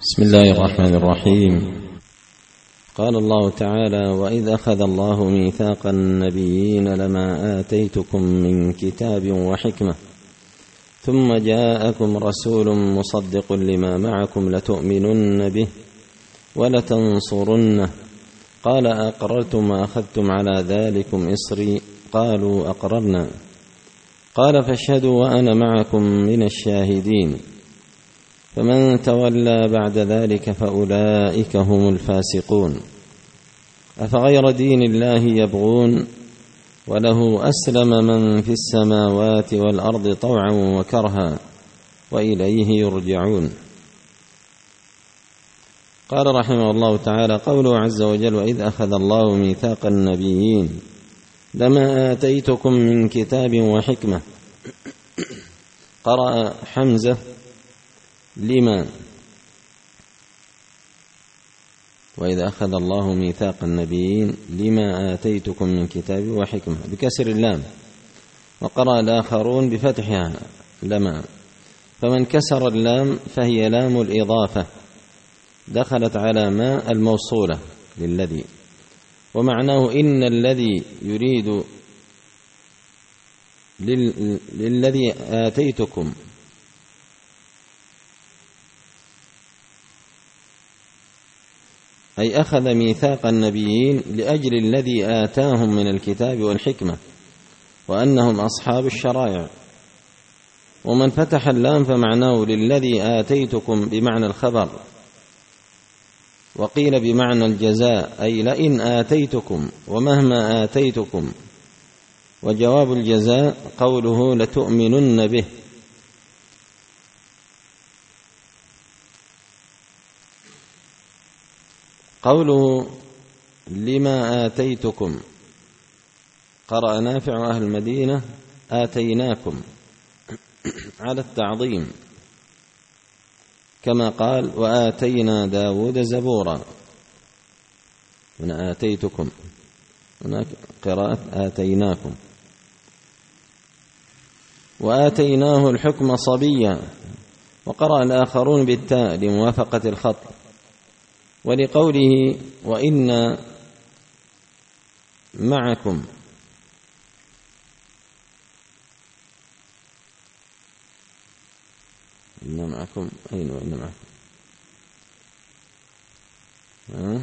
بسم الله الرحمن الرحيم. قال الله تعالى: وإذ أخذ الله ميثاق النبيين لما آتيتكم من كتاب وحكمة ثم جاءكم رسول مصدق لما معكم لتؤمنن به ولتنصرنه قال أقررتم وأخذتم على ذلكم إصري قالوا أقررنا قال فاشهدوا وأنا معكم من الشاهدين فمن تولى بعد ذلك فأولئك هم الفاسقون أفغير دين الله يبغون وله أسلم من في السماوات والأرض طوعا وكرها وإليه يرجعون. قال رحمه الله تعالى: قوله عز وجل: وإذ أخذ الله ميثاق النبيين لما آتيتكم من كتاب وحكمة. قرأ حمزة لما، وإذا أخذ الله ميثاق النبيين لما آتيتكم من كتاب وحكمة بكسر اللام، وقرأ الآخرون بفتحها لما، فمن كسر اللام فهي لام الإضافة دخلت على ما الموصولة للذي، ومعناه إن الذي يريد للذي آتيتكم أي أخذ ميثاق النبيين لأجل الذي آتاهم من الكتاب والحكمة وأنهم أصحاب الشرائع. ومن فتح اللام فمعناه للذي آتيتكم بمعنى الخبر، وقيل بمعنى الجزاء أي لئن آتيتكم ومهما آتيتكم، وجواب الجزاء قوله لتؤمنن به. قوله لما آتيتكم قرأ نافع أهل المدينة آتيناكم على التعظيم، كما قال وآتينا داود زبورا. هنا آتيتكم، هناك قراءة آتيناكم. وآتيناه الحكم صبيا، وقرأ الآخرون بالتاء لموافقة الخط، ولقوله وإن معكم إن معكم أين وإن معكم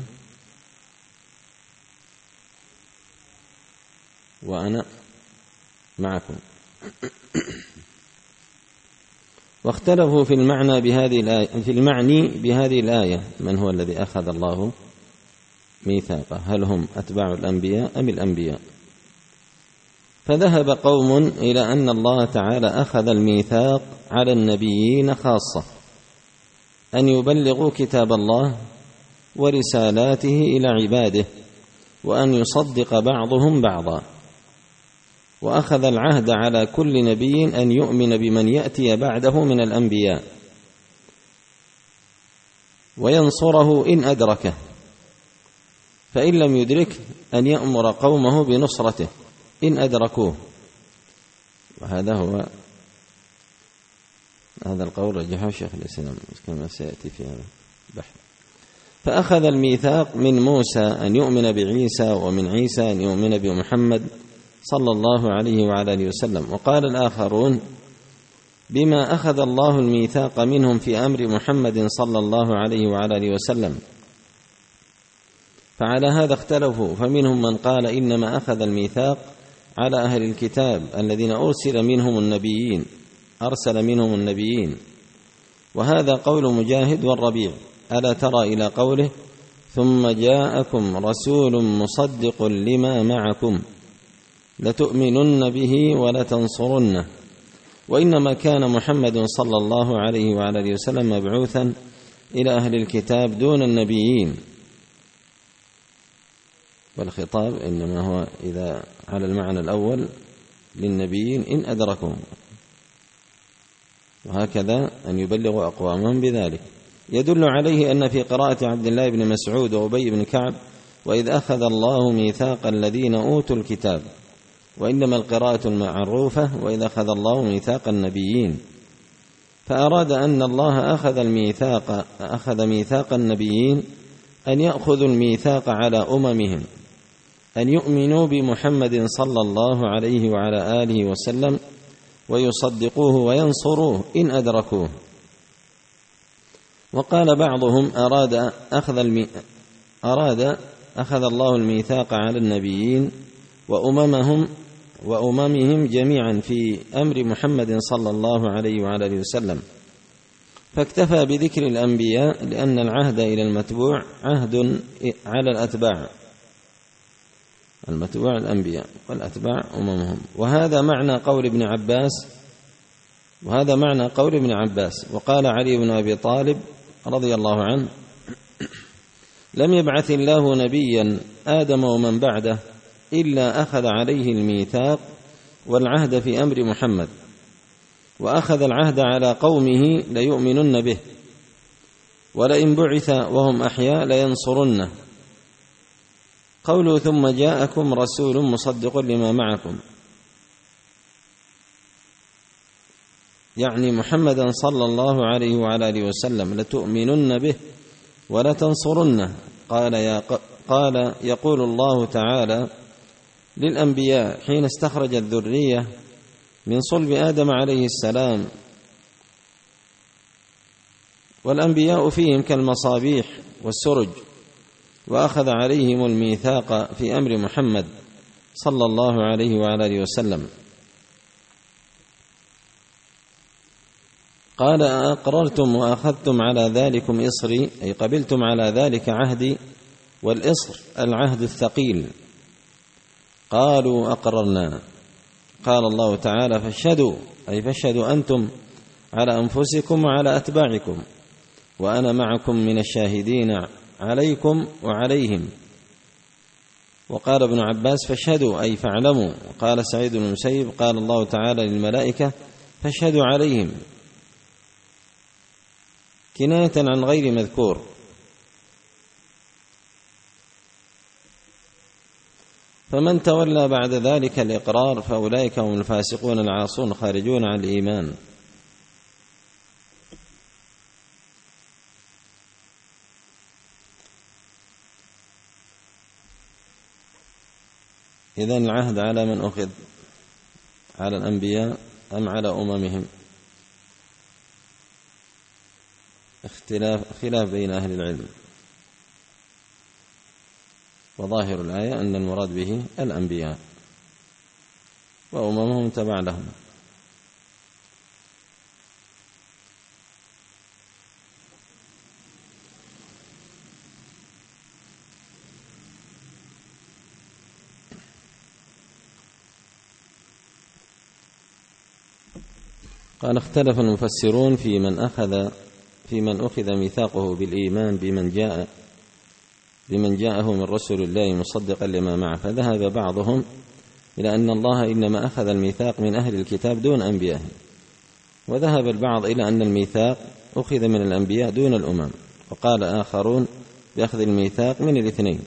وأنا معكم. واختلفوا في المعنى بهذه الآية من هو الذي أخذ الله ميثاقه، هل هم أتباع الأنبياء أم الأنبياء؟ فذهب قوم إلى أن الله تعالى أخذ الميثاق على النبيين خاصة أن يبلغوا كتاب الله ورسالاته إلى عباده، وأن يصدق بعضهم بعضا، وأخذ العهد على كل نبي أن يؤمن بمن يأتي بعده من الأنبياء وينصره إن أدركه، فإن لم يدرك أن يأمر قومه بنصرته إن أدركوه. وهذا هذا القول رجحه شيخ الإسلام كما سيأتي في هذا البحث. فأخذ الميثاق من موسى أن يؤمن بعيسى، ومن عيسى أن يؤمن بمحمد صلى الله عليه وعلى آله وسلم. وقال الآخرون بما أخذ الله الميثاق منهم في أمر محمد صلى الله عليه وعلى آله وسلم. فعلى هذا اختلفوا، فمنهم من قال إنما أخذ الميثاق على أهل الكتاب الذين أرسل منهم النبيين، وهذا قول مجاهد والربيع. ألا ترى إلى قوله ثم جاءكم رسول مصدق لما معكم لتؤمنن به ولتنصرنه. وإنما كان محمد صلى الله عليه وعلى آله وسلم مبعوثا إلى أهل الكتاب دون النبيين، والخطاب إنما هو إذا على المعنى الأول للنبيين إن أدركهم، وهكذا أن يبلغوا أقوامهم بذلك. يدل عليه أن في قراءة عبد الله بن مسعود وأبي بن كعب وإذ أخذ الله ميثاق الذين أوتوا الكتاب، وإنما القراءة المعروفة وإذ أخذ الله ميثاق النبيين. فأراد أن الله أخذ ميثاق النبيين أن يأخذوا الميثاق على أممهم أن يؤمنوا بمحمد صلى الله عليه وعلى آله وسلم ويصدقوه وينصروه إن أدركوه. وقال بعضهم أخذ الله الميثاق على النبيين وأممهم جميعا في أمر محمد صلى الله عليه وعلى آله وسلم، فاكتفى بذكر الأنبياء لأن العهد إلى المتبوع عهد على الأتباع، المتبوع الأنبياء والأتباع أممهم. وهذا معنى قول ابن عباس. وقال علي بن أبي طالب رضي الله عنه: لم يبعث الله نبيا آدم ومن بعده إلا أخذ عليه الميثاق والعهد في أمر محمد، وأخذ العهد على قومه ليؤمنن به، ولئن بعث وهم أحياء لينصرنه. قوله ثم جاءكم رسول مصدق لما معكم، يعني محمدا صلى الله عليه وعلى آله وسلم، لتؤمنن به ولتنصرنه. قال يقول الله تعالى للأنبياء حين استخرج الذرية من صلب آدم عليه السلام، والأنبياء فيهم كالمصابيح والسرج، وأخذ عليهم الميثاق في أمر محمد صلى الله عليه وعلى آله وسلم. قال أقررتم وأخذتم على ذلكم إصري، أي قبلتم على ذلك عهدي، والإصر العهد الثقيل. قالوا أقررنا. قال الله تعالى فاشهدوا، أي فاشهدوا أنتم على أنفسكم وعلى أتباعكم، وأنا معكم من الشاهدين عليكم وعليهم. وقال ابن عباس فاشهدوا أي فاعلموا. قال سعيد بن المسيب قال الله تعالى للملائكة فاشهدوا عليهم، كناية عن غير مذكور. فمن تولى بعد ذلك الإقرار فأولئك هم الفاسقون العاصون خارجون عن الإيمان. إذن العهد على من أخذ؟ على الأنبياء أم على أممهم؟ خلاف بين أهل العلم، وظاهر الآية أن المراد به الأنبياء وأممهم تبع لهم. قال اختلف المفسرون في من أخذ ميثاقه بالإيمان بمن جاءه من رسول الله مصدقا لما معه، فذهب بعضهم إلى أن الله إنما أخذ الميثاق من أهل الكتاب دون أنبيائهم، وذهب البعض إلى أن الميثاق أخذ من الأنبياء دون الأمم، وقال آخرون بأخذ الميثاق من الاثنين.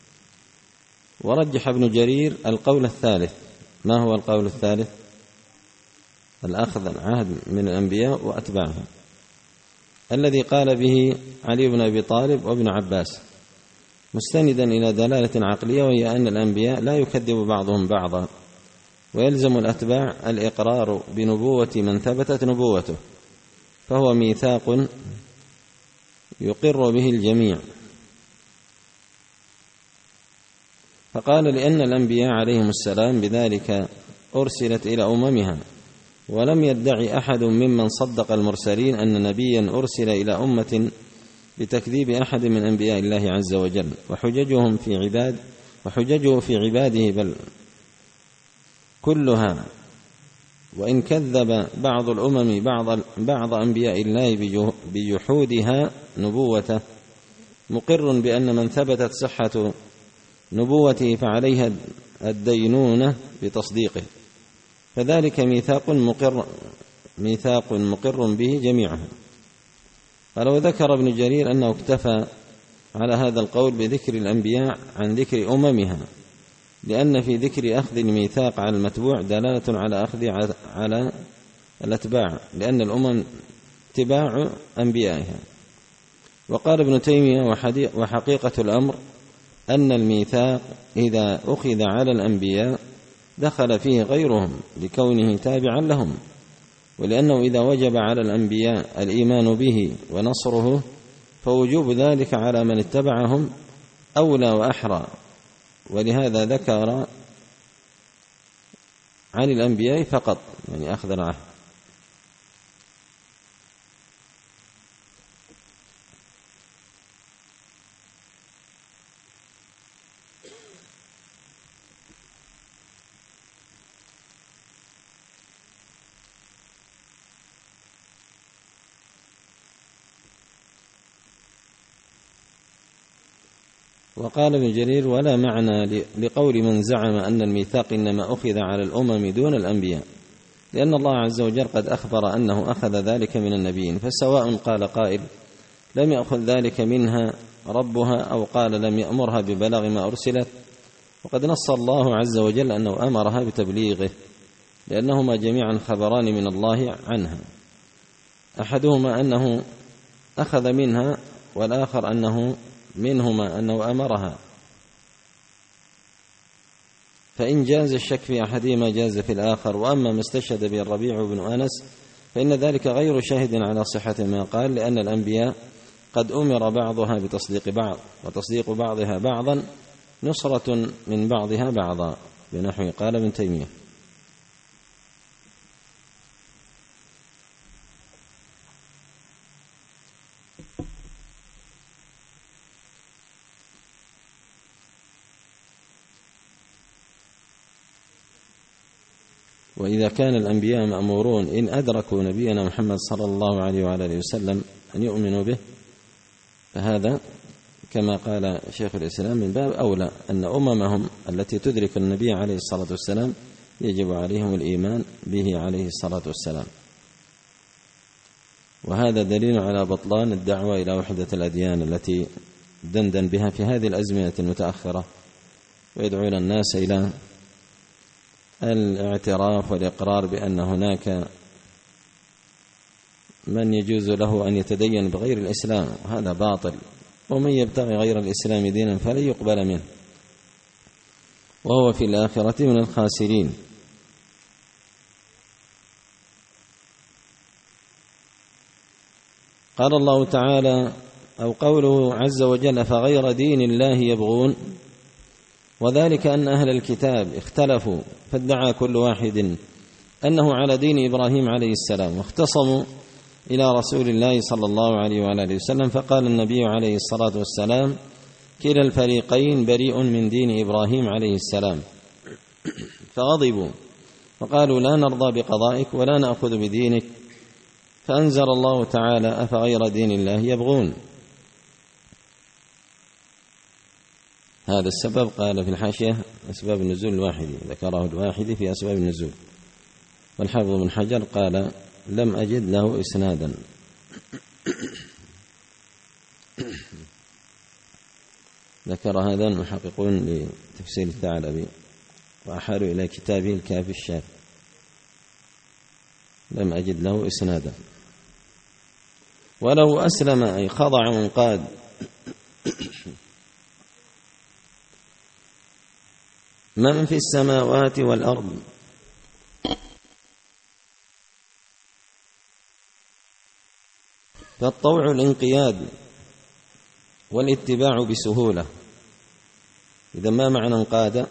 ورجح ابن جرير القول الثالث. ما هو القول الثالث؟ الأخذ العهد من الأنبياء وأتباعهم، الذي قال به علي بن أبي طالب وابن عباس، مستندا إلى دلالة عقلية، وهي أن الأنبياء لا يكذب بعضهم بعضا، ويلزم الأتباع الإقرار بنبوة من ثبتت نبوته، فهو ميثاق يقر به الجميع. فقال لأن الأنبياء عليهم السلام بذلك أرسلت إلى أممها، ولم يدعي أحد ممن صدق المرسلين أن نبيا أرسل إلى أمة بتكذيب أحد من أنبياء الله عز وجل، وحججه في عباده بل كلها، وإن كذب بعض الأمم بعض أنبياء الله بجحودها نبوته، مقر بأن من ثبتت صحة نبوته فعليها الدينونة بتصديقه، فذلك ميثاق مقر به جميعهم. قال وذكر ابن جرير أنه اكتفى على هذا القول بذكر الأنبياء عن ذكر أممها، لأن في ذكر أخذ الميثاق على المتبوع دلالة على أخذ على الأتباع، لأن الأمم اتباع أنبيائها. وقال ابن تيمية: وحقيقة الأمر أن الميثاق إذا أخذ على الأنبياء دخل فيه غيرهم لكونه تابعا لهم، ولأنه إذا وجب على الأنبياء الإيمان به ونصره فوجوب ذلك على من اتبعهم أولى وأحرى، ولهذا ذكر عن الأنبياء فقط، يعني أخذ العهد. وقال ابن جرير: ولا معنى لقول من زعم أن الميثاق إنما أخذ على الأمم دون الأنبياء، لأن الله عز وجل قد أخبر أنه أخذ ذلك من النبيين، فسواء قال قائل لم يأخذ ذلك منها ربها أو قال لم يأمرها ببلاغ ما أرسلت، وقد نص الله عز وجل أنه أمرها بتبليغه، لأنهما جميعا خبران من الله عنها، أحدهما أنه أخذ منها، والآخر أنه منهما أنه أمرها، فإن جاز الشك في أحدهما جاز في الآخر. وأما ما استشهد به الربيع بن أنس فإن ذلك غير شاهد على صحة ما قال، لأن الأنبياء قد أمر بعضها بتصديق بعض، وتصديق بعضها بعضا نصرة من بعضها بعضا، بنحو قال ابن تيمية. وإذا كان الأنبياء مأمورون إن أدركوا نبينا محمد صلى الله عليه وعلى آله وسلم أن يؤمنوا به، فهذا كما قال شيخ الإسلام من باب أولى أن أممهم التي تدرك النبي عليه الصلاة والسلام يجب عليهم الإيمان به عليه الصلاة والسلام. وهذا دليل على بطلان الدعوة إلى وحدة الأديان التي دندن بها في هذه الأزمنة المتأخرة، ويدعون الناس إلى الاعتراف والإقرار بأن هناك من يجوز له أن يتدين بغير الإسلام، وهذا باطل، ومن يبتغي غير الإسلام دينا فلن يقبل منه وهو في الآخرة من الخاسرين. قال الله تعالى أو قوله عز وجل: فغير دين الله يبغون، وذلك أن أهل الكتاب اختلفوا، فادعى كل واحد أنه على دين إبراهيم عليه السلام، واختصموا إلى رسول الله صلى الله عليه وآله وسلم، فقال النبي عليه الصلاة والسلام: كلا الفريقين بريء من دين إبراهيم عليه السلام، فغضبوا وقالوا: لا نرضى بقضائك ولا نأخذ بدينك، فأنزل الله تعالى: أفغير دين الله يبغون. هذا السبب قال في الحاشية أسباب النزول الواحدي، ذكره الواحدي في أسباب النزول، والحافظ بن حجر قال: لم أجد له إسنادا. ذكر هذا المحققون لتفسير الثعلبي، وأحالوا إلى كتابه الكافي الشاف، لم أجد له إسنادا. ولو أسلم أي خضع وانقاد من في السماوات والأرض فالطوع الانقياد والاتباع بسهولة. إذا ما معنى انقاد؟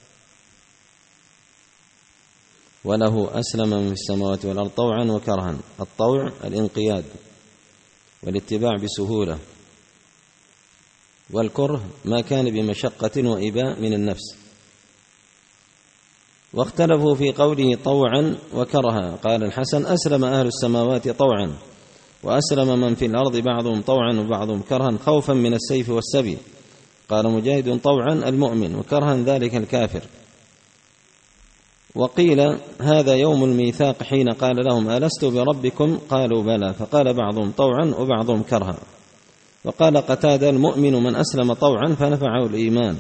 وله أسلم من في السماوات والأرض طوعا وكرها. الطوع الانقياد والاتباع بسهولة، والكره ما كان بمشقة وإباء من النفس. واختلفوا في قوله طوعا وكرها، قال الحسن: أسلم أهل السماوات طوعا، وأسلم من في الأرض بعضهم طوعا وبعضهم كرها خوفا من السيف والسبي. قال مجاهد: طوعا المؤمن، وكرها ذلك الكافر. وقيل: هذا يوم الميثاق حين قال لهم: ألست بربكم؟ قالوا: بلى. فقال بعضهم طوعا وبعضهم كرها. وقال قتادة: المؤمن من أسلم طوعا فنفعه الإيمان،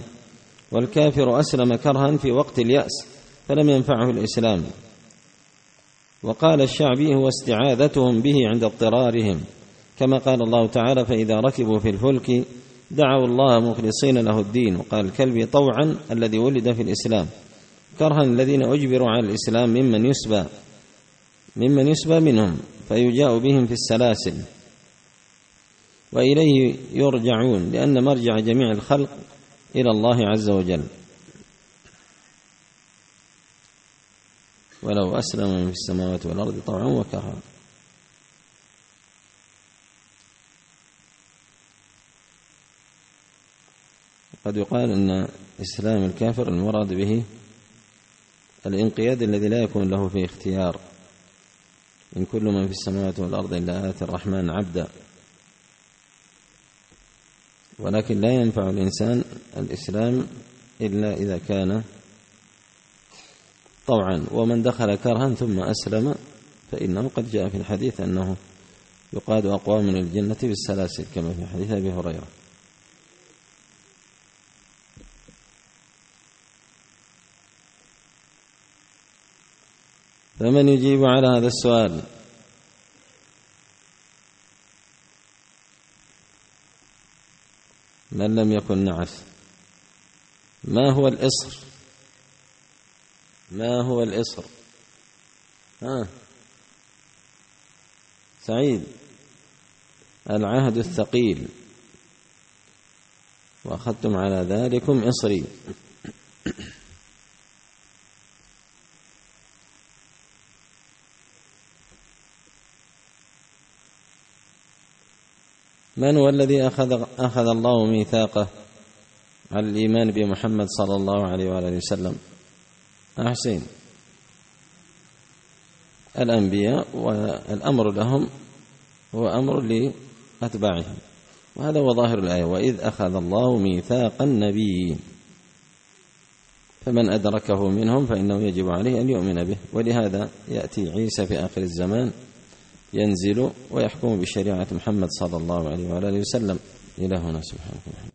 والكافر أسلم كرها في وقت اليأس فلم ينفعه الإسلام. وقال الشعبي هو استعاذتهم به عند اضطرارهم، كما قال الله تعالى: فإذا ركبوا في الفلك دعوا الله مخلصين له الدين. وقال الكلبي: طوعا الذي ولد في الإسلام، كرها الذين أجبروا على الإسلام ممن يسبى منهم فيجاء بهم في السلاسل، وإليه يرجعون، لأن مرجع جميع الخلق إلى الله عز وجل. ولو أسلم من في السماوات والأرض طوعا وكرها. قد يقال أن إسلام الكافر المراد به الانقياد الذي لا يكون له فيه اختيار، إن كل من في السماوات والأرض إلا آتي الرحمن عبدا. ولكن لا ينفع الإنسان الإسلام إلا إذا كان طوعا، ومن دخل كرها ثم أسلم فإنه قد جاء في الحديث أنه يقاد أقوام من الجنة بالسلاسل، كما في حديث أبي هريرة. فمن يجيب على هذا السؤال؟ من لم يكن نعس. ما هو الإصر؟ ما هو الإصر؟ سعيد. العهد الثقيل، وأخذتم على ذلكم إصري. من هو الذي أخذ الله ميثاقه على الإيمان بمحمد صلى الله عليه وآله وسلم؟ أحسن. الأنبياء، والأمر لهم هو أمر لأتباعهم، وهذا هو ظاهر الآية: وإذ أخذ الله ميثاق النبيين، فمن أدركه منهم فإنه يجب عليه أن يؤمن به. ولهذا يأتي عيسى في آخر الزمان ينزل ويحكم بشريعة محمد صلى الله عليه وآله وسلم. إلهنا سبحانه وتعالى.